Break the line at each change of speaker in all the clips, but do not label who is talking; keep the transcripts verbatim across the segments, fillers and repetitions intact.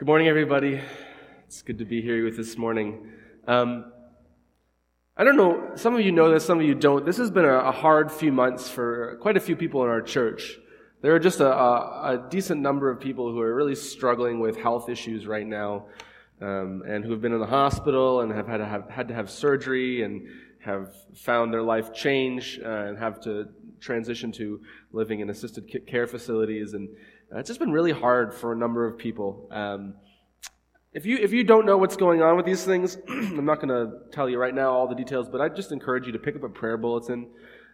Good morning, everybody. It's good to be here with this morning. Um, I don't know, some of you know this, some of you don't. This has been a, a hard few months for quite a few people in our church. There are just a, a, a decent number of people who are really struggling with health issues right now, um, and who have been in the hospital and have had to have, had to have surgery and have found their life change uh, and have to transition to living in assisted care facilities. And uh, it's just been really hard for a number of people. Um, If you if you don't know what's going on with these things, I'm not going to tell you right now all the details, but I just encourage you to pick up a prayer bulletin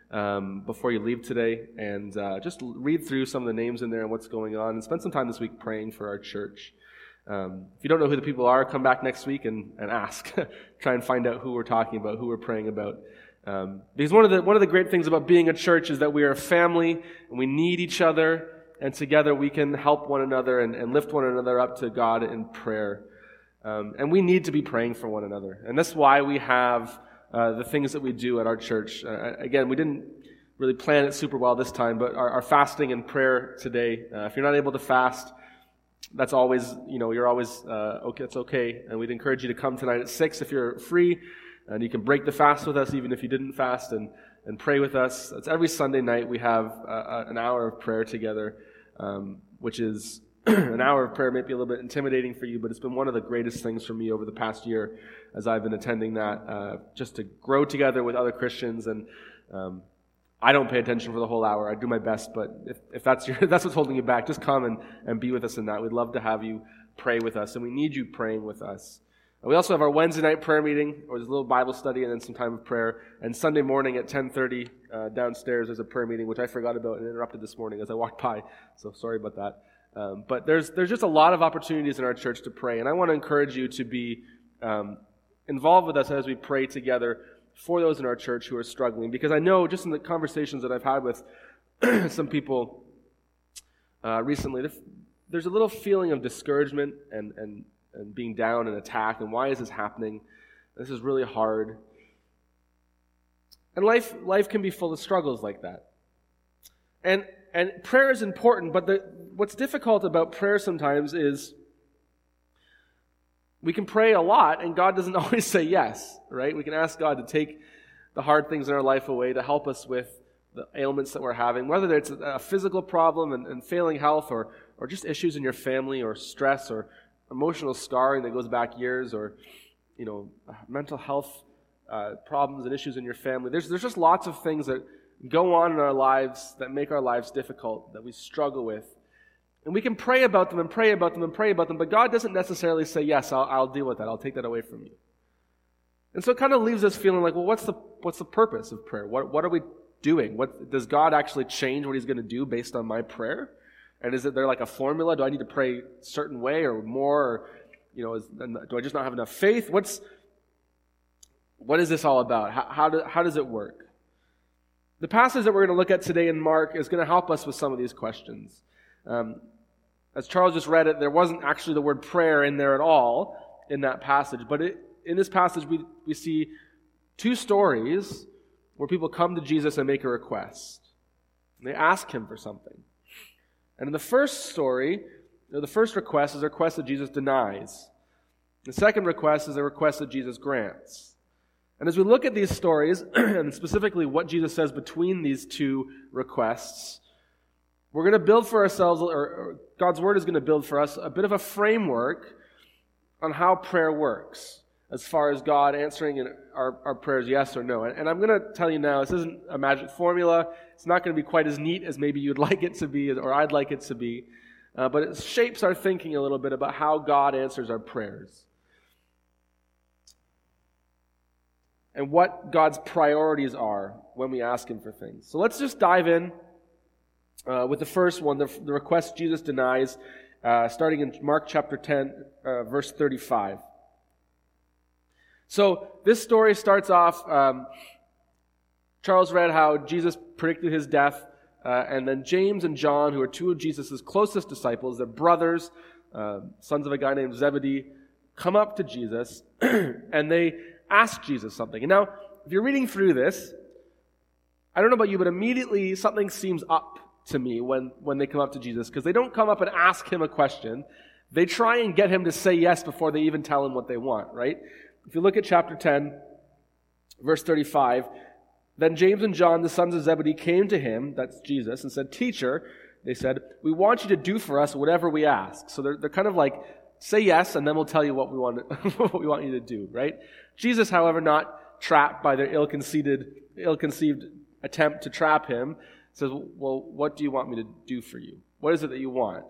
um, before you leave today and uh, just read through some of the names in there and what's going on, and spend some time this week praying for our church. Um, if you don't know who the people are, come back next week and, and ask. Try and find out who we're talking about, who we're praying about. Um, because one of the one of the great things about being a church is that we are a family and we need each other, and together we can help one another and, and lift one another up to God in prayer. Um, and we need to be praying for one another. And that's why we have uh, the things that we do at our church. Uh, again, we didn't really plan it super well this time, but our, our fasting and prayer today, uh, if you're not able to fast, that's always, you know, you're always, uh, okay, it's okay. And we'd encourage you to come tonight at six if you're free, and you can break the fast with us even if you didn't fast, and, and pray with us. It's every Sunday night we have uh, an hour of prayer together, um, which is an hour of prayer may be a little bit intimidating for you, but it's been one of the greatest things for me over the past year as I've been attending that, uh, just to grow together with other Christians. And um, I don't pay attention for the whole hour. I do my best, but if, if that's your, if that's what's holding you back, just come and, and be with us in that. We'd love to have you pray with us, and we need you praying with us. And we also have our Wednesday night prayer meeting, or there's a little Bible study and then some time of prayer. And Sunday morning at ten thirty uh, downstairs there's a prayer meeting, which I forgot about and interrupted this morning as I walked by, so sorry about that. Um, but there's there's just a lot of opportunities in our church to pray, and I want to encourage you to be um, involved with us as we pray together for those in our church who are struggling. Because I know, just in the conversations that I've had with some people uh, recently, there's a little feeling of discouragement and, and, and being down and attacked, and why is this happening? This is really hard. And life life can be full of struggles like that. And And prayer is important, but the, what's difficult about prayer sometimes is we can pray a lot, and God doesn't always say yes, right? We can ask God to take the hard things in our life away, to help us with the ailments that we're having, whether it's a physical problem and, and failing health, or, or just issues in your family, or stress, or emotional scarring that goes back years, or, you know, mental health uh, problems and issues in your family. There's, there's just lots of things that go on in our lives that make our lives difficult, that we struggle with. And we can pray about them and pray about them and pray about them, but God doesn't necessarily say, yes, I'll, I'll deal with that. I'll take that away from you. And so it kind of leaves us feeling like, well, what's the what's the purpose of prayer? What what are we doing? What does God actually change what He's going to do based on my prayer? And is it there like a formula? Do I need to pray a certain way or more? Or, you know, is, do I just not have enough faith? What's what is this all about? How how, do, how does it work? The passage that we're going to look at today in Mark is going to help us with some of these questions. Um, as Charles just read it, there wasn't actually the word prayer in there at all in that passage. But it, in this passage, we, we see two stories where people come to Jesus and make a request. And they ask Him for something. And in the first story, the first request is a request that Jesus denies. The second request is a request that Jesus grants. And as we look at these stories, and specifically what Jesus says between these two requests, we're going to build for ourselves, or, or God's Word is going to build for us a bit of a framework on how prayer works, as far as God answering our, our prayers yes or no. And, and I'm going to tell you now, this isn't a magic formula. It's not going to be quite as neat as maybe you'd like it to be, or I'd like it to be. Uh, but it shapes our thinking a little bit about how God answers our prayers, and what God's priorities are when we ask Him for things. So let's just dive in uh, with the first one, the, the request Jesus denies, uh, starting in Mark chapter ten, uh, verse thirty-five. So this story starts off, um, Charles read how Jesus predicted His death, uh, and then James and John, who are two of Jesus' closest disciples, they're brothers, uh, sons of a guy named Zebedee, come up to Jesus, and they ask Jesus something. And now, if you're reading through this, I don't know about you, but immediately something seems up to me when, when they come up to Jesus, because they don't come up and ask Him a question. They try and get him to say yes before they even tell him what they want, right? If you look at chapter ten, verse thirty-five, then James and John, the sons of Zebedee, came to him, that's Jesus, and said, "Teacher," they said, "we want you to do for us whatever we ask." So they're, they're kind of like, say yes, and then we'll tell you what we want to, what we want you to do, right? Jesus, however, not trapped by their ill-conceived, ill-conceived attempt to trap him, says, "Well, what do you want me to do for you? What is it that you want?"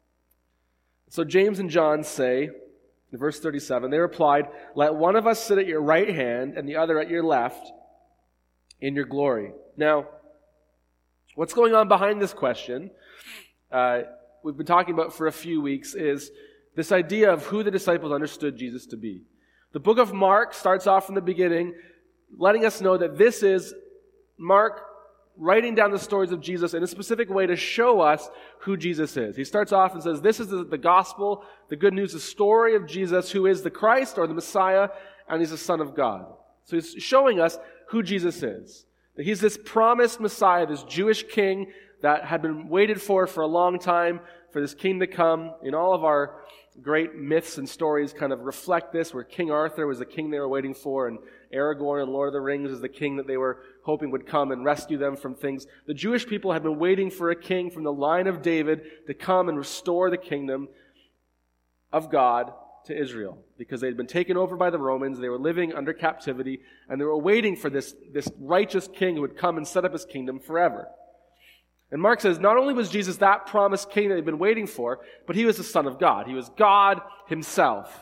So James and John say, in verse thirty-seven, they replied, "Let one of us sit at your right hand and the other at your left in your glory." Now, what's going on behind this question, uh, we've been talking about for a few weeks, is this idea of who the disciples understood Jesus to be. The book of Mark starts off from the beginning, letting us know that this is Mark writing down the stories of Jesus in a specific way to show us who Jesus is. He starts off and says, this is the, the gospel, the good news, the story of Jesus, who is the Christ or the Messiah, and he's the Son of God. So he's showing us who Jesus is. That he's this promised Messiah, this Jewish king that had been waited for for a long time, for this king to come. In all of our great myths and stories kind of reflect this, where King Arthur was the king they were waiting for, and Aragorn in Lord of the Rings is the king that they were hoping would come and rescue them from things. The Jewish people had been waiting for a king from the line of David to come and restore the kingdom of God to Israel, because they had been taken over by the Romans. They were living under captivity, and they were waiting for this, this righteous king who would come and set up his kingdom forever. And Mark says, not only was Jesus that promised king that they'd been waiting for, but he was the Son of God. He was God himself.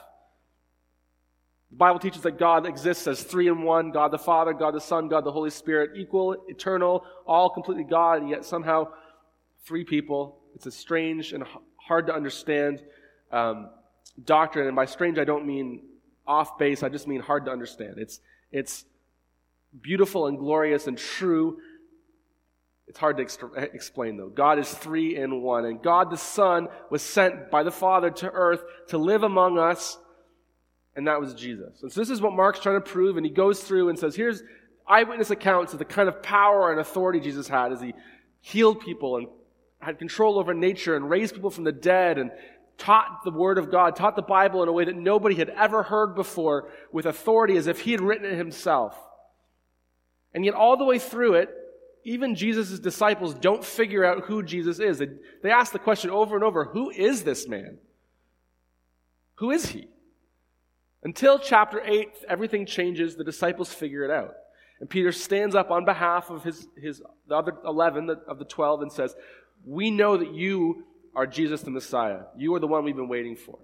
The Bible teaches that God exists as three in one: God the Father, God the Son, God the Holy Spirit, equal, eternal, all completely God, and yet somehow three people. It's a strange and hard to understand um, doctrine, and by strange I don't mean off base, I just mean hard to understand. It's, it's beautiful and glorious and true. It's hard to extra- explain, though. God is three in one, and God the Son was sent by the Father to earth to live among us, and that was Jesus. And so this is what Mark's trying to prove, and he goes through and says, here's eyewitness accounts of the kind of power and authority Jesus had as he healed people and had control over nature and raised people from the dead and taught the Word of God, taught the Bible in a way that nobody had ever heard before, with authority as if he had written it himself. And yet all the way through it, even Jesus' disciples don't figure out who Jesus is. They, they ask the question over and over, who is this man? Who is he? Until chapter eight, everything changes. The disciples figure it out. And Peter stands up on behalf of his, his the other eleven of the twelve and says, "We know that you are Jesus the Messiah. You are the one we've been waiting for."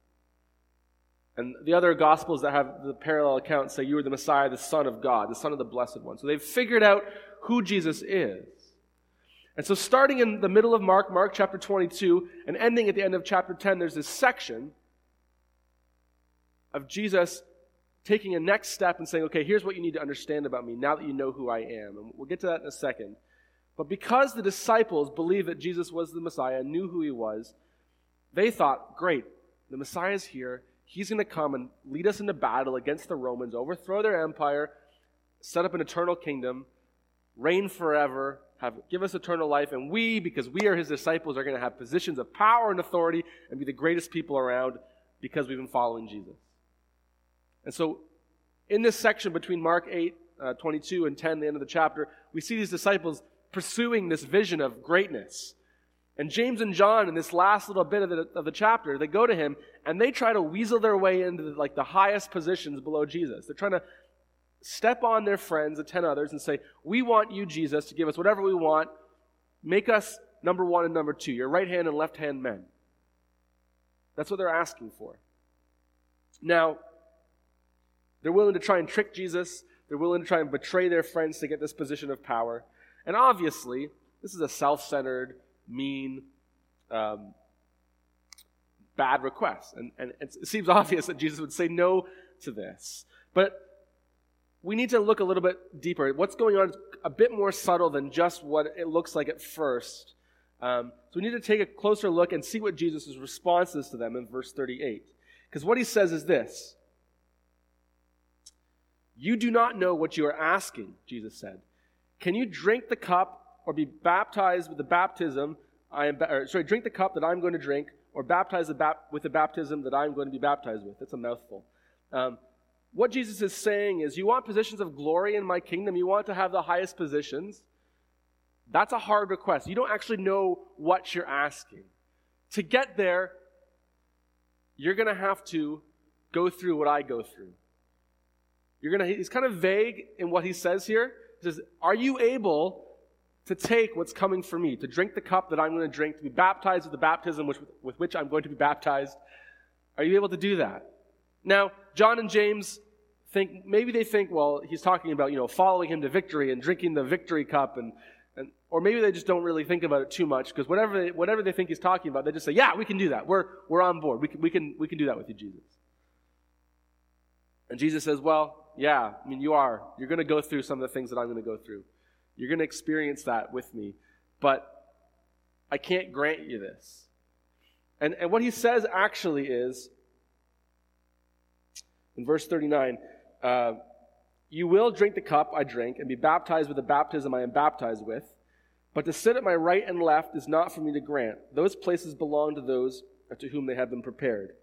And the other Gospels that have the parallel accounts say you are the Messiah, the Son of God, the Son of the Blessed One. So they've figured out who Jesus is. And so starting in the middle of Mark, Mark chapter twenty-two, and ending at the end of chapter ten, there's this section of Jesus taking a next step and saying, okay, here's what you need to understand about me now that you know who I am. And we'll get to that in a second. But because the disciples believed that Jesus was the Messiah, knew who he was, they thought, great, the Messiah's here. He's going to come and lead us into battle against the Romans, overthrow their empire, set up an eternal kingdom, reign forever, have give us eternal life, and we, because we are his disciples, are going to have positions of power and authority and be the greatest people around because we've been following Jesus. And so in this section between Mark eight, uh, twenty-two and ten, the end of the chapter, we see these disciples pursuing this vision of greatness. And James and John, in this last little bit of the, of the chapter, they go to him and they try to weasel their way into the, like the highest positions below Jesus. They're trying to step on their friends, the ten others, and say, we want you, Jesus, to give us whatever we want. Make us number one and number two, your right hand and left hand men. That's what they're asking for. Now, they're willing to try and trick Jesus. They're willing to try and betray their friends to get this position of power. And obviously, this is a self-centered, mean, um, bad request. And, and it seems obvious that Jesus would say no to this. But we need to look a little bit deeper. What's going on is a bit more subtle than just what it looks like at first. Um, so we need to take a closer look and see what Jesus' response is to them in verse thirty-eight. Because what he says is this: "You do not know what you are asking," Jesus said. "Can you drink the cup or be baptized with the baptism I am, or, sorry, drink the cup that I'm going to drink, or baptized with the baptism that I'm going to be baptized with. That's a mouthful. Um, what Jesus is saying is, you want positions of glory in my kingdom? You want to have the highest positions? That's a hard request. You don't actually know what you're asking. To get there, you're going to have to go through what I go through. You're going to, he's kind of vague in what he says here. He says, are you able to take what's coming for me, to drink the cup that I'm going to drink, to be baptized with the baptism which, with which I'm going to be baptized? Are you able to do that? Now, John and James think, maybe they think, well, he's talking about, you know, following him to victory and drinking the victory cup, and, and or maybe they just don't really think about it too much, because whatever they, whatever they think he's talking about, they just say, yeah, we can do that. We're we're on board. We can we can we can do that with you, Jesus. And Jesus says, well, yeah, I mean, you are. You're going to go through some of the things that I'm going to go through. You're going to experience that with me, but I can't grant you this. And and what he says actually is, in verse thirty-nine, uh, you will drink the cup I drink and be baptized with the baptism I am baptized with, but to sit at my right and left is not for me to grant. Those places belong to those to whom they have been prepared.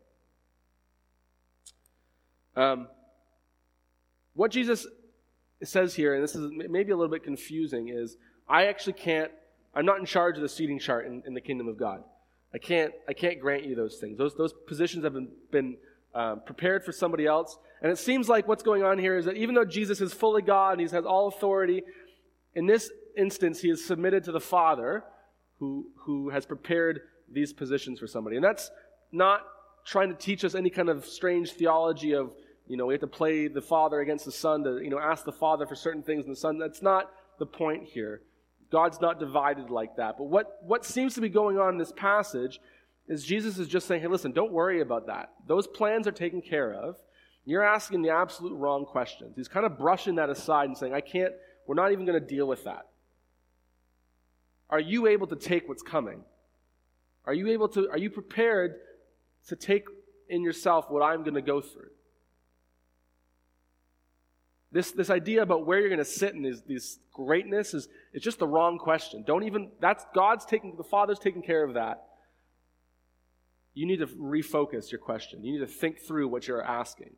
Um, what Jesus says here, and this is maybe a little bit confusing, is I actually can't, I'm not in charge of the seating chart in, in the kingdom of God. I can't I can't grant you those things. Those those positions have been, been um, prepared for somebody else. And it seems like what's going on here is that even though Jesus is fully God and he has all authority, in this instance he is submitted to the Father who who has prepared these positions for somebody. And that's not trying to teach us any kind of strange theology of, you know, we have to play the Father against the Son to, you know, ask the Father for certain things and the Son. That's not the point here. God's not divided like that. But what, what seems to be going on in this passage is Jesus is just saying, hey, listen, don't worry about that. Those plans are taken care of. You're asking the absolute wrong questions. He's kind of brushing that aside and saying, I can't, we're not even going to deal with that. Are you able to take what's coming? Are you able to, are you prepared to take in yourself what I'm going to go through? This this idea about where you're going to sit in this, this greatness is it's just the wrong question. Don't even, that's, God's taking, the Father's taking care of that. You need to refocus your question. You need to think through what you're asking.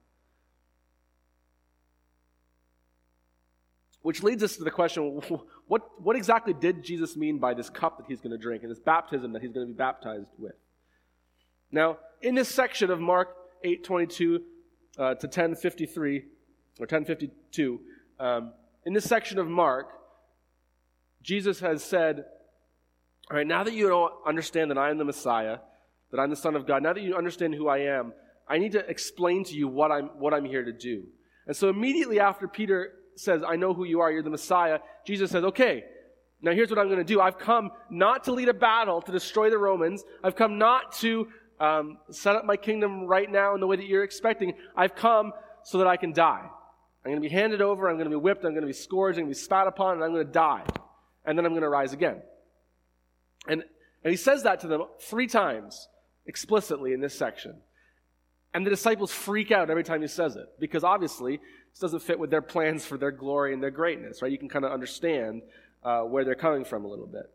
Which leads us to the question, what, what exactly did Jesus mean by this cup that he's going to drink and this baptism that he's going to be baptized with? Now, in this section of Mark eight twenty-two uh, to ten fifty-three, or ten fifty-two, um, in this section of Mark, Jesus has said, all right, now that you don't understand that I am the Messiah, that I'm the Son of God, now that you understand who I am, I need to explain to you what I'm what I'm here to do. And so immediately after Peter says, I know who you are, you're the Messiah, Jesus says, okay, now here's what I'm going to do. I've come not to lead a battle to destroy the Romans. I've come not to um, set up my kingdom right now in the way that you're expecting. I've come so that I can die. I'm going to be handed over, I'm going to be whipped, I'm going to be scourged, I'm going to be spat upon, and I'm going to die. And then I'm going to rise again. And, and he says that to them three times explicitly in this section. And the disciples freak out every time he says it, because obviously this doesn't fit with their plans for their glory and their greatness, right? You can kind of understand uh, where they're coming from a little bit.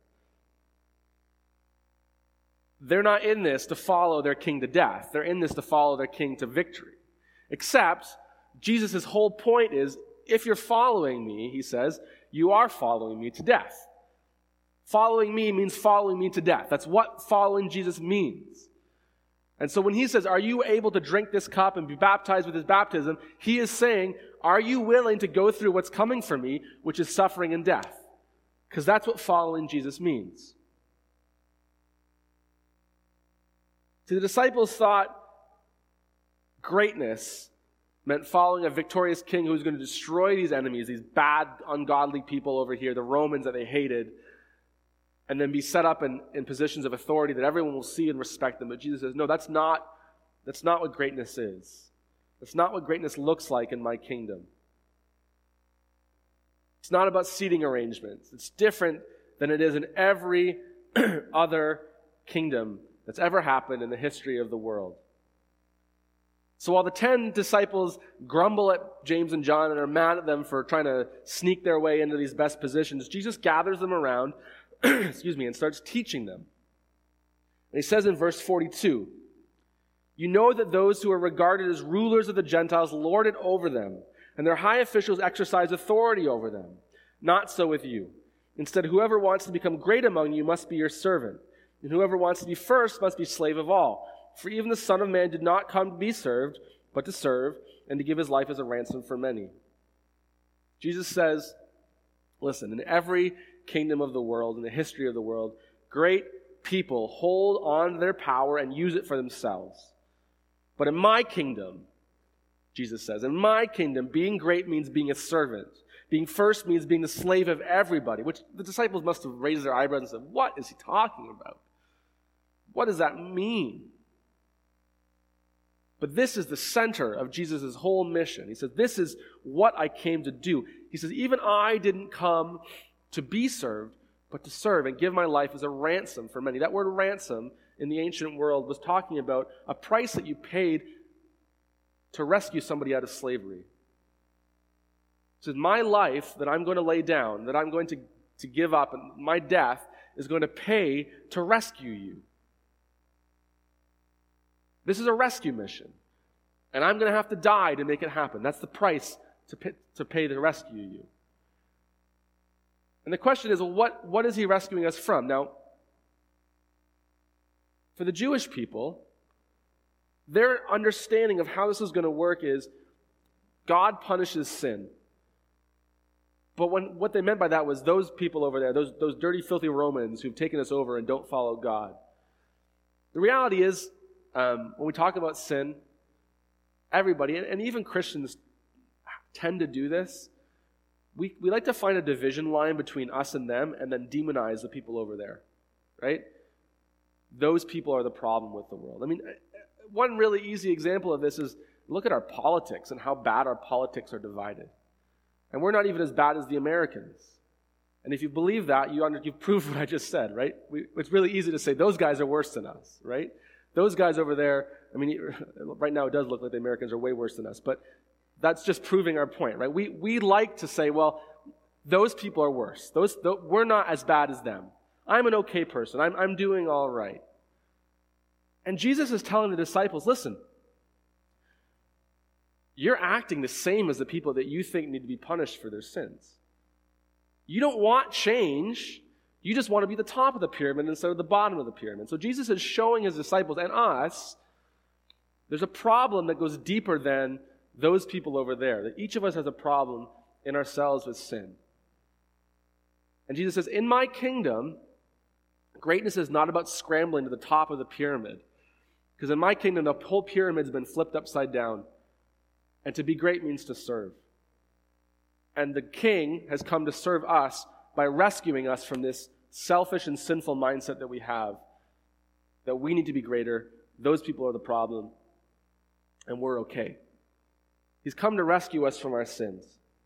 They're not in this to follow their king to death. They're in this to follow their king to victory. Except Jesus' whole point is, if you're following me, he says, you are following me to death. Following me means following me to death. That's what following Jesus means. And so when he says, are you able to drink this cup and be baptized with his baptism, he is saying, are you willing to go through what's coming for me, which is suffering and death? Because that's what following Jesus means. See, the disciples thought greatness meant following a victorious king who was going to destroy these enemies, these bad, ungodly people over here, the Romans that they hated, and then be set up in, in positions of authority that everyone will see and respect them. But Jesus says, no, that's not, that's not what greatness is. That's not what greatness looks like in my kingdom. It's not about seating arrangements. It's different than it is in every other kingdom that's ever happened in the history of the world. So while the ten disciples grumble at James and John and are mad at them for trying to sneak their way into these best positions, Jesus gathers them around excuse me, and starts teaching them. And he says in verse forty-two, "You know that those who are regarded as rulers of the Gentiles lord it over them, and their high officials exercise authority over them. Not so with you. Instead, whoever wants to become great among you must be your servant, and whoever wants to be first must be slave of all. For even the Son of Man did not come to be served, but to serve, and to give his life as a ransom for many." Jesus says, listen, in every kingdom of the world, in the history of the world, great people hold on to their power and use it for themselves. But in my kingdom, Jesus says, in my kingdom, being great means being a servant. Being first means being the slave of everybody, which the disciples must have raised their eyebrows and said, what is he talking about? What does that mean? But this is the center of Jesus' whole mission. He says, this is what I came to do. He says, even I didn't come to be served, but to serve and give my life as a ransom for many. That word ransom in the ancient world was talking about a price that you paid to rescue somebody out of slavery. He says, my life that I'm going to lay down, that I'm going to, to give up, and my death is going to pay to rescue you. This is a rescue mission. And I'm going to have to die to make it happen. That's the price to pay, to pay to rescue you. And the question is, well, what, what is he rescuing us from? Now, for the Jewish people, their understanding of how this is going to work is God punishes sin. But when, what they meant by that was those people over there, those, those dirty, filthy Romans who've taken us over and don't follow God. The reality is, um, when we talk about sin, everybody, and, and even Christians tend to do this. We, we like to find a division line between us and them and then demonize the people over there, right? Those people are the problem with the world. I mean, one really easy example of this is look at our politics and how bad our politics are divided. And we're not even as bad as the Americans. And if you believe that, you under, you've proved what I just said, right? We, it's really easy to say those guys are worse than us, right? Those guys over there, I mean, right now it does look like the Americans are way worse than us, but that's just proving our point, right? We we like to say, well, those people are worse. Those, those we're not as bad as them. I'm an okay person. I'm I'm doing all right. And Jesus is telling the disciples, listen, you're acting the same as the people that you think need to be punished for their sins. You don't want change. You just want to be the top of the pyramid instead of the bottom of the pyramid. So Jesus is showing his disciples and us, there's a problem that goes deeper than those people over there. That each of us has a problem in ourselves with sin. And Jesus says, in my kingdom, greatness is not about scrambling to the top of the pyramid. Because in my kingdom, the whole pyramid's been flipped upside down. And to be great means to serve. And the king has come to serve us by rescuing us from this selfish and sinful mindset that we have. That we need to be greater. Those people are the problem. And we're okay. He's come to rescue us from our sins.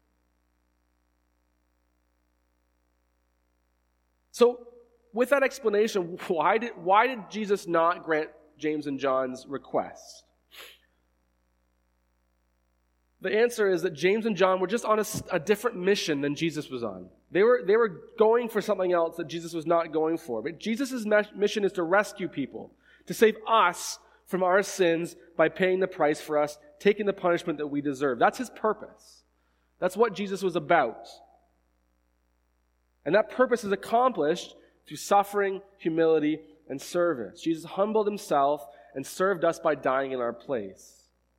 So, with that explanation, why did, why did Jesus not grant James and John's request? The answer is that James and John were just on a, a different mission than Jesus was on. They were, they were going for something else that Jesus was not going for. But Jesus' mission is to rescue people, to save us from our sins by paying the price for us, taking the punishment that we deserve. That's his purpose. That's what Jesus was about. And that purpose is accomplished through suffering, humility, and service. Jesus humbled himself and served us by dying in our place.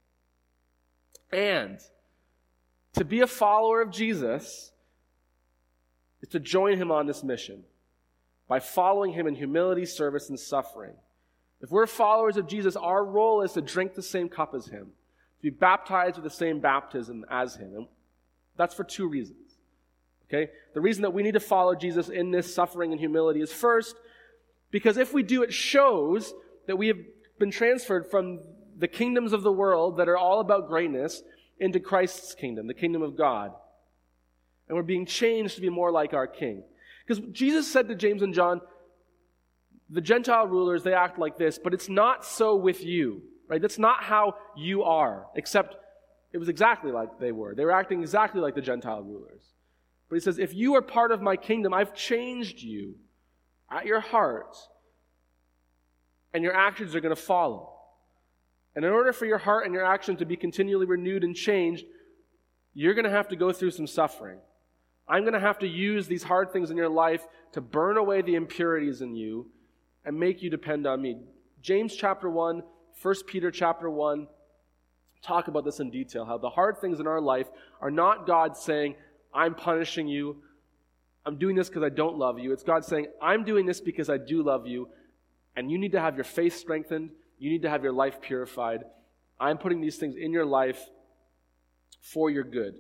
And to be a follower of Jesus is to join him on this mission by following him in humility, service, and suffering. If we're followers of Jesus, our role is to drink the same cup as him, to be baptized with the same baptism as him. And that's for two reasons. Okay? The reason that we need to follow Jesus in this suffering and humility is first, because if we do, it shows that we have been transferred from the kingdoms of the world that are all about greatness into Christ's kingdom, the kingdom of God. And we're being changed to be more like our King. Because Jesus said to James and John, the Gentile rulers, they act like this, but it's not so with you, right? That's not how you are, except it was exactly like they were. They were acting exactly like the Gentile rulers. But he says, if you are part of my kingdom, I've changed you at your heart. and your actions are going to follow. And in order for your heart and your action to be continually renewed and changed, you're going to have to go through some suffering. I'm going to have to use these hard things in your life to burn away the impurities in you and make you depend on me. James chapter one, First Peter chapter one, talk about this in detail, how the hard things in our life are not God saying, I'm punishing you, I'm doing this because I don't love you. It's God saying, I'm doing this because I do love you, and you need to have your faith strengthened, you need to have your life purified. I'm putting these things in your life for your good.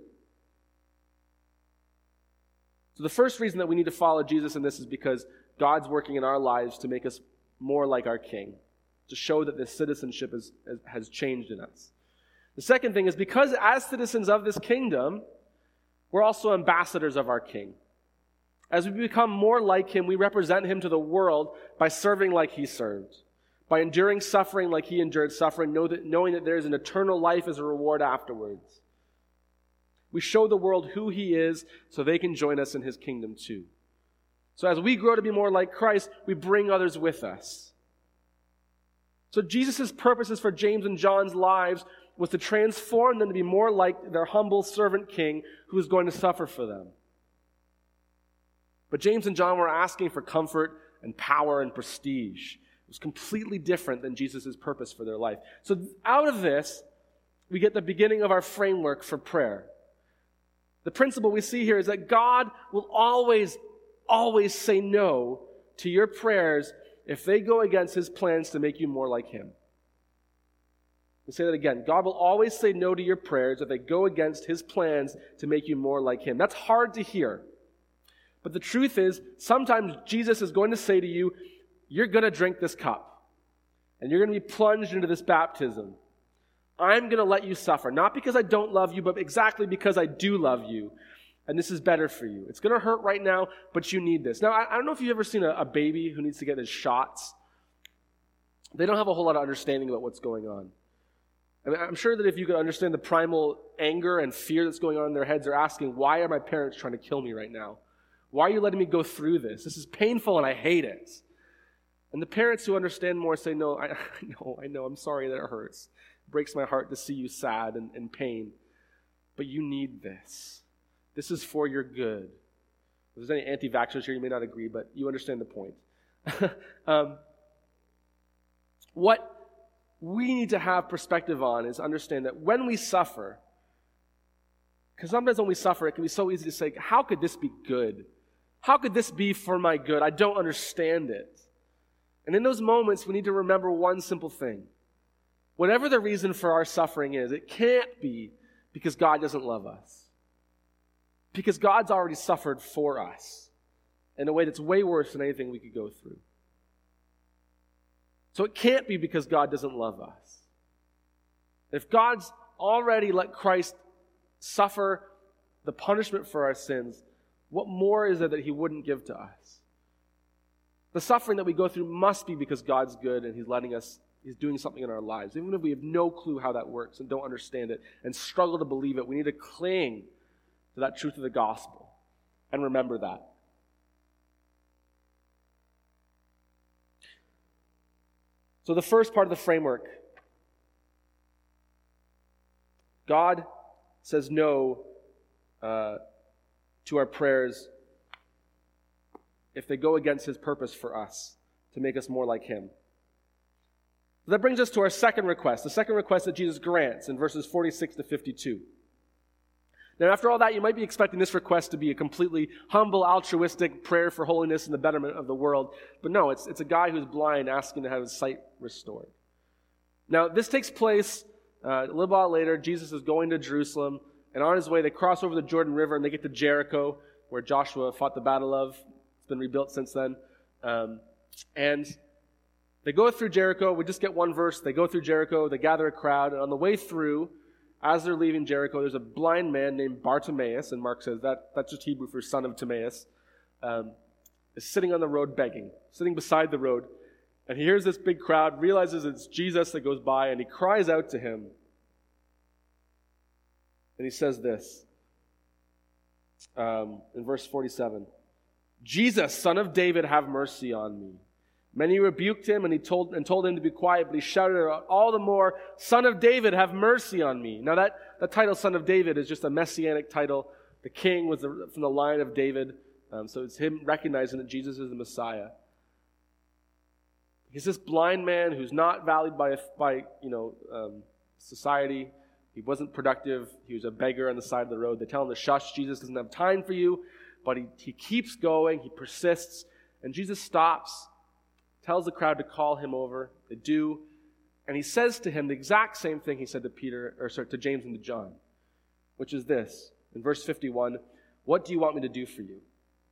So the first reason that we need to follow Jesus in this is because God's working in our lives to make us more like our King, to show that this citizenship is, has changed in us. The second thing is because as citizens of this kingdom, we're also ambassadors of our King. As we become more like him, we represent him to the world by serving like he served, by enduring suffering like he endured suffering, know that, knowing that there is an eternal life as a reward afterwards. We show the world who he is so they can join us in his kingdom too. So as we grow to be more like Christ, we bring others with us. So Jesus' purposes for James and John's lives was to transform them to be more like their humble servant king who was going to suffer for them. But James and John were asking for comfort and power and prestige. It was completely different than Jesus' purpose for their life. So out of this, we get the beginning of our framework for prayer. The principle we see here is that God will always, always say no to your prayers if they go against his plans to make you more like him. We'll say that again. God will always say no to your prayers if they go against his plans to make you more like him. That's hard to hear. But the truth is, sometimes Jesus is going to say to you, you're going to drink this cup. And you're going to be plunged into this baptism. I'm going to let you suffer. Not because I don't love you, but exactly because I do love you. And this is better for you. It's going to hurt right now, but you need this. Now, I, I don't know if you've ever seen a, a baby who needs to get his shots. They don't have a whole lot of understanding about what's going on. I mean, I'm sure that if you could understand the primal anger and fear that's going on in their heads, they're asking, why are my parents trying to kill me right now? Why are you letting me go through this? This is painful and I hate it. And the parents who understand more say, no, I, I know, I know, I'm sorry that it hurts. It breaks my heart to see you sad and in pain. But you need this. This is for your good. If there's any anti-vaxxers here, you may not agree, but you understand the point. um, what we need to have perspective on is understand that when we suffer, because sometimes when we suffer, it can be so easy to say, how could this be good? How could this be for my good? I don't understand it. And in those moments, we need to remember one simple thing. Whatever the reason for our suffering is, it can't be because God doesn't love us. Because God's already suffered for us in a way that's way worse than anything we could go through. So it can't be because God doesn't love us. If God's already let Christ suffer the punishment for our sins, what more is there that he wouldn't give to us? The suffering that we go through must be because God's good and he's letting us, he's doing something in our lives. Even if we have no clue how that works and don't understand it and struggle to believe it, we need to cling to that truth of the gospel and remember that. So the first part of the framework, God says no uh, to our prayers if they go against his purpose for us to make us more like him. So that brings us to our second request, the second request that Jesus grants in verses forty-six to fifty-two. Now, after all that, you might be expecting this request to be a completely humble, altruistic prayer for holiness and the betterment of the world. But no, it's, it's a guy who's blind asking to have his sight restored. Now, this takes place uh, a little while later. Jesus is going to Jerusalem, and on his way, they cross over the Jordan River, and they get to Jericho, where Joshua fought the battle of. It's been rebuilt since then. Um, and they go through Jericho. We just get one verse. They go through Jericho. They gather a crowd, and on the way through, as they're leaving Jericho, there's a blind man named Bartimaeus, and Mark says that that's just Hebrew for son of Timaeus, um, is sitting on the road begging, sitting beside the road. And he hears this big crowd, realizes it's Jesus that goes by, and he cries out to him. And he says this um, in verse forty-seven, Jesus, son of David, have mercy on me. Many rebuked him and he told and told him to be quiet, but he shouted out all the more, "Son of David, have mercy on me." Now that, that title, Son of David, is just a messianic title. The king was the, from the line of David. Um, so it's him recognizing that Jesus is the Messiah. He's this blind man who's not valued by, by you know, um, society. He wasn't productive. He was a beggar on the side of the road. They tell him to shush. Jesus doesn't have time for you. But he, he keeps going. He persists. And Jesus stops, tells the crowd to call him over. They do. And he says to him the exact same thing he said to Peter, or sorry, to James and to John, which is this. In verse fifty-one, "What do you want me to do for you?"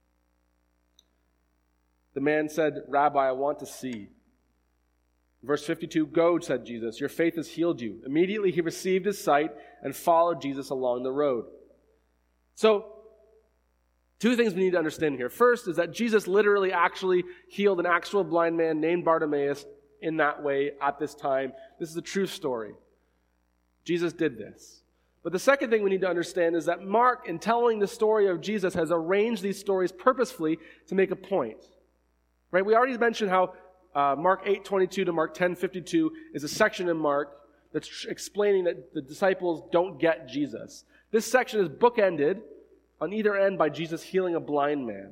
The man said, "Rabbi, I want to see." Verse fifty-two, "Go," said Jesus, "your faith has healed you." Immediately he received his sight and followed Jesus along the road. So, two things we need to understand here. First is that Jesus literally actually healed an actual blind man named Bartimaeus in that way at this time. This is a true story. Jesus did this. But the second thing we need to understand is that Mark, in telling the story of Jesus, has arranged these stories purposefully to make a point. Right? We already mentioned how uh, Mark eight twenty-two to Mark ten fifty-two is a section in Mark that's tr- explaining that the disciples don't get Jesus. This section is bookended on either end by Jesus healing a blind man.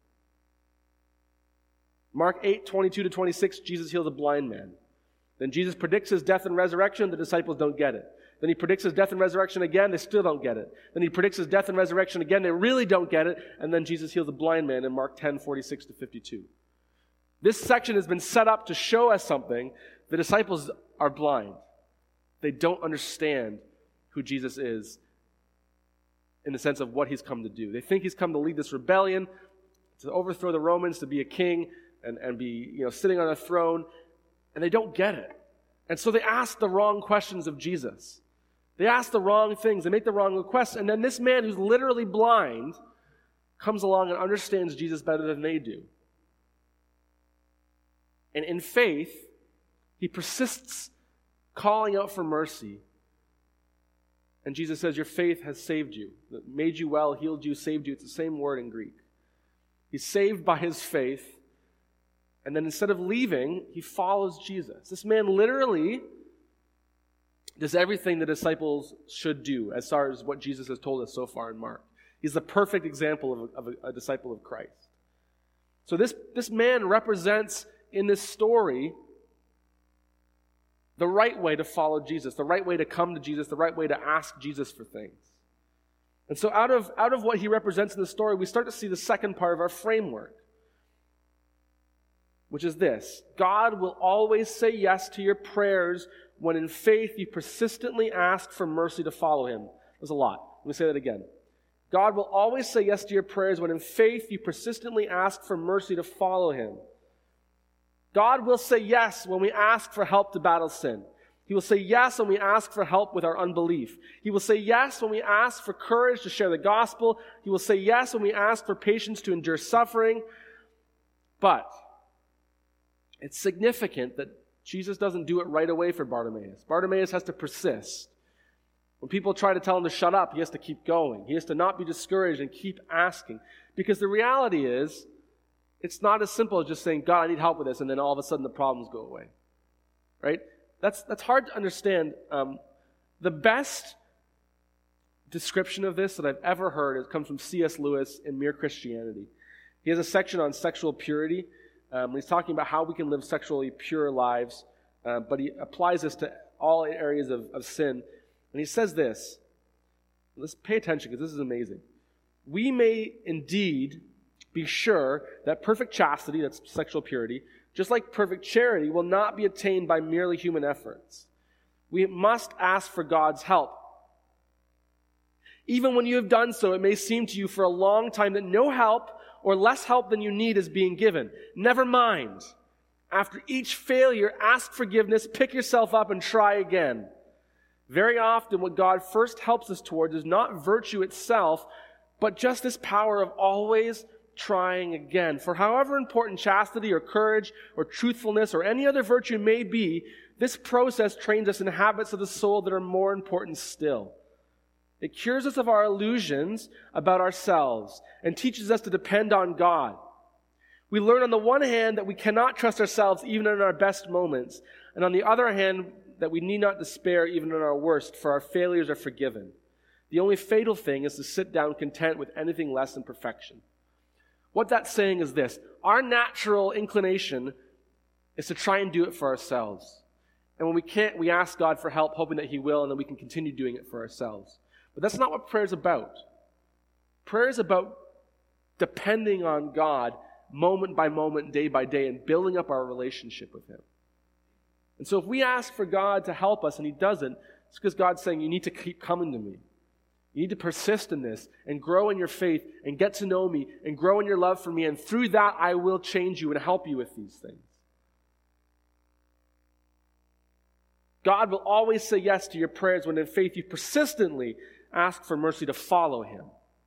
Mark eight twenty-two to twenty-six, Jesus heals a blind man. Then Jesus predicts his death and resurrection. The disciples don't get it. Then he predicts his death and resurrection again. They still don't get it. Then he predicts his death and resurrection again. They really don't get it. And then Jesus heals a blind man in Mark ten forty-six to fifty-two. This section has been set up to show us something. The disciples are blind. They don't understand who Jesus is in the sense of what he's come to do. They think he's come to lead this rebellion, to overthrow the Romans, to be a king, and, and be, you know, sitting on a throne, and they don't get it. And so they ask the wrong questions of Jesus. They ask the wrong things. They make the wrong requests. And then this man who's literally blind comes along and understands Jesus better than they do. And in faith, he persists calling out for mercy. And Jesus says, your faith has saved you. Made you well, healed you, saved you. It's the same word in Greek. He's saved by his faith. And then instead of leaving, he follows Jesus. This man literally does everything the disciples should do as far as what Jesus has told us so far in Mark. He's the perfect example of a, of a, a disciple of Christ. So this, this man represents in this story the right way to follow Jesus, the right way to come to Jesus, the right way to ask Jesus for things. And so out of, out of what he represents in the story, we start to see the second part of our framework, which is this: God will always say yes to your prayers when in faith you persistently ask for mercy to follow him. There's a lot. Let me say that again. God will always say yes to your prayers when in faith you persistently ask for mercy to follow him. God will say yes when we ask for help to battle sin. He will say yes when we ask for help with our unbelief. He will say yes when we ask for courage to share the gospel. He will say yes when we ask for patience to endure suffering. But it's significant that Jesus doesn't do it right away for Bartimaeus. Bartimaeus has to persist. When people try to tell him to shut up, he has to keep going. He has to not be discouraged and keep asking. Because the reality is, it's not as simple as just saying, God, I need help with this, and then all of a sudden the problems go away. Right? That's, that's hard to understand. Um, the best description of this that I've ever heard is, comes from C S Lewis in Mere Christianity. He has a section on sexual purity. Um, he's talking about how we can live sexually pure lives, uh, but he applies this to all areas of, of sin. And he says this. Let's pay attention because this is amazing. We may indeed be sure that perfect chastity, that's sexual purity, just like perfect charity, will not be attained by merely human efforts. We must ask for God's help. Even when you have done so, it may seem to you for a long time that no help or less help than you need is being given. Never mind. After each failure, ask forgiveness, pick yourself up, and try again. Very often, what God first helps us towards is not virtue itself, but just this power of always trying again. For however important chastity or courage or truthfulness or any other virtue may be, this process trains us in habits of the soul that are more important still. It cures us of our illusions about ourselves and teaches us to depend on God. We learn on the one hand that we cannot trust ourselves even in our best moments, and on the other hand that we need not despair even in our worst, for our failures are forgiven. The only fatal thing is to sit down content with anything less than perfection. What that's saying is this: our natural inclination is to try and do it for ourselves. And when we can't, we ask God for help, hoping that He will, and then we can continue doing it for ourselves. But that's not what prayer is about. Prayer is about depending on God moment by moment, day by day, and building up our relationship with Him. And so if we ask for God to help us and He doesn't, it's because God's saying, you need to keep coming to me. You need to persist in this and grow in your faith and get to know me and grow in your love for me, and through that I will change you and help you with these things. God will always say yes to your prayers when in faith you persistently ask for mercy to follow Him.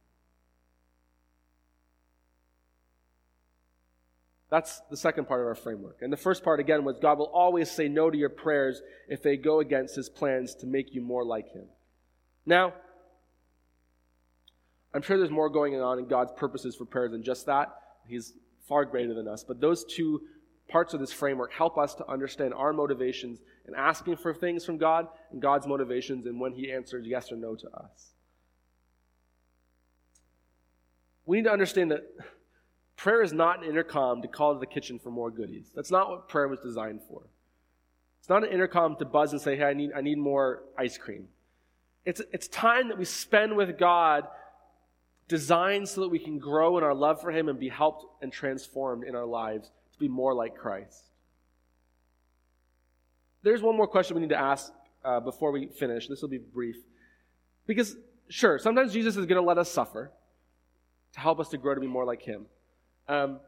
That's the second part of our framework. And the first part, again, was God will always say no to your prayers if they go against His plans to make you more like Him. Now, I'm sure there's more going on in God's purposes for prayer than just that. He's far greater than us. But those two parts of this framework help us to understand our motivations in asking for things from God and God's motivations in when He answers yes or no to us. We need to understand that prayer is not an intercom to call to the kitchen for more goodies. That's not what prayer was designed for. It's not an intercom to buzz and say, hey, I need, I need more ice cream. It's, it's time that we spend with God, designed so that we can grow in our love for Him and be helped and transformed in our lives to be more like Christ. There's one more question we need to ask uh, before we finish. This will be brief. Because, sure, sometimes Jesus is going to let us suffer to help us to grow to be more like Him. Um,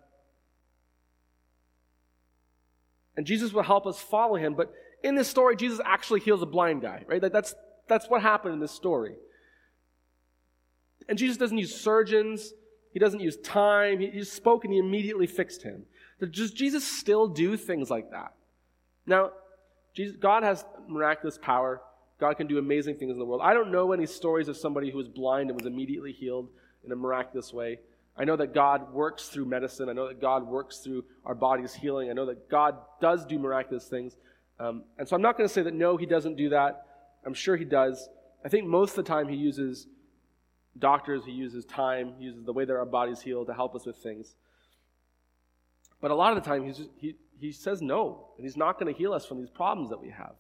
and Jesus will help us follow Him, but in this story, Jesus actually heals a blind guy, right? That, that's, that's what happened in this story. And Jesus doesn't use surgeons. He doesn't use time. He, he spoke and He immediately fixed him. Does Jesus still do things like that? Now, Jesus, God has miraculous power. God can do amazing things in the world. I don't know any stories of somebody who was blind and was immediately healed in a miraculous way. I know that God works through medicine. I know that God works through our bodies healing. I know that God does do miraculous things. Um, and so I'm not going to say that no, He doesn't do that. I'm sure He does. I think most of the time He uses doctors, He uses time, He uses the way that our bodies heal to help us with things. But a lot of the time, he's just, he, he says no, and He's not going to heal us from these problems that we have.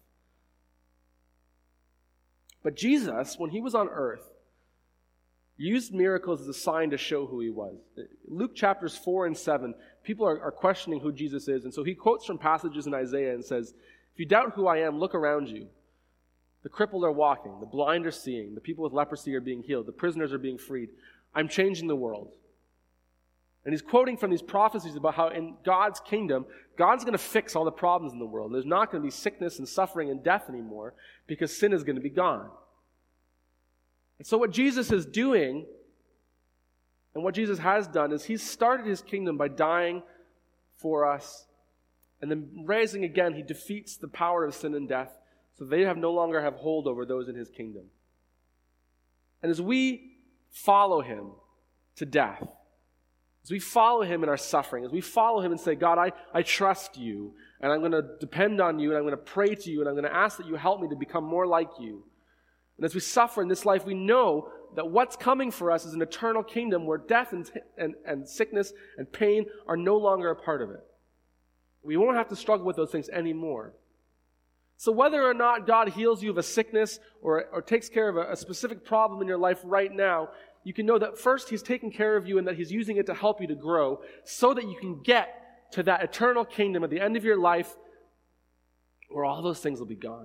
But Jesus, when He was on earth, used miracles as a sign to show who He was. Luke chapters four and seven, people are, are questioning who Jesus is, and so He quotes from passages in Isaiah and says, if you doubt who I am, look around you. The crippled are walking, the blind are seeing, the people with leprosy are being healed, the prisoners are being freed. I'm changing the world. And He's quoting from these prophecies about how in God's kingdom, God's going to fix all the problems in the world. There's not going to be sickness and suffering and death anymore because sin is going to be gone. And so what Jesus is doing and what Jesus has done is He's started His kingdom by dying for us, and then rising again, He defeats the power of sin and death so they have no longer have hold over those in His kingdom. And as we follow Him to death, as we follow Him in our suffering, as we follow Him and say, God, I, I trust You, and I'm going to depend on You, and I'm going to pray to You, and I'm going to ask that You help me to become more like You. And as we suffer in this life, we know that what's coming for us is an eternal kingdom where death and, and, and sickness and pain are no longer a part of it. We won't have to struggle with those things anymore. So whether or not God heals you of a sickness or, or takes care of a, a specific problem in your life right now, you can know that first He's taking care of you and that He's using it to help you to grow so that you can get to that eternal kingdom at the end of your life where all those things will be gone.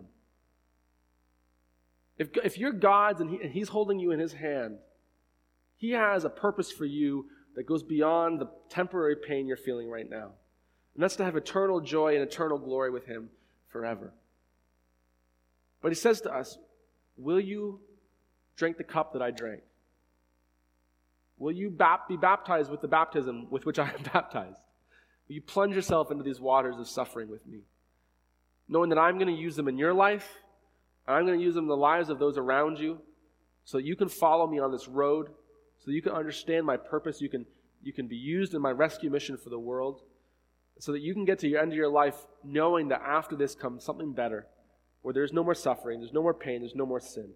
If, if you're God's and, he, and He's holding you in His hand, He has a purpose for you that goes beyond the temporary pain you're feeling right now. And that's to have eternal joy and eternal glory with Him forever. But He says to us, will you drink the cup that I drank? Will you bap- be baptized with the baptism with which I am baptized? Will you plunge yourself into these waters of suffering with me? Knowing that I'm going to use them in your life, and I'm going to use them in the lives of those around you, so that you can follow me on this road, so that you can understand my purpose, you can you can be used in my rescue mission for the world, so that you can get to the end of your life knowing that after this comes something better, where there's no more suffering, there's no more pain, there's no more sin.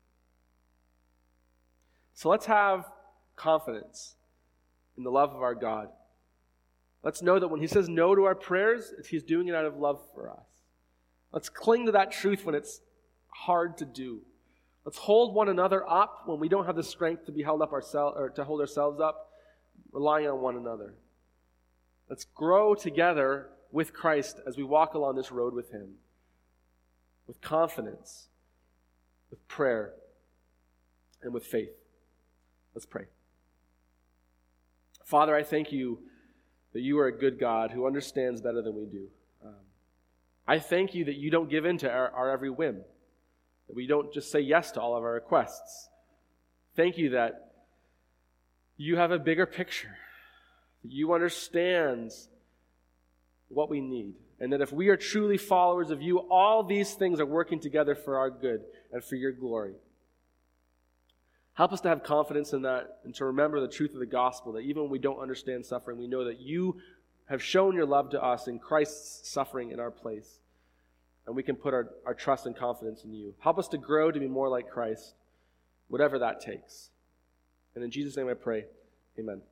So let's have confidence in the love of our God. Let's know that when he says no to our prayers, he's doing it out of love for us. Let's cling to that truth when it's hard to do. Let's hold one another up when we don't have the strength to be held up ourselves, or to hold ourselves up, relying on one another. Let's grow together with Christ as we walk along this road with him, with confidence, with prayer, and with faith. Let's pray. Father, I thank you that you are a good God who understands better than we do. Um, I thank you that you don't give in to our, our every whim, that we don't just say yes to all of our requests. Thank you that you have a bigger picture, that you understand what we need, and that if we are truly followers of you, all these things are working together for our good and for your glory. Help us to have confidence in that and to remember the truth of the gospel, that even when we don't understand suffering, we know that you have shown your love to us in Christ's suffering in our place. And we can put our, our trust and confidence in you. Help us to grow to be more like Christ, whatever that takes. And in Jesus' name I pray, amen.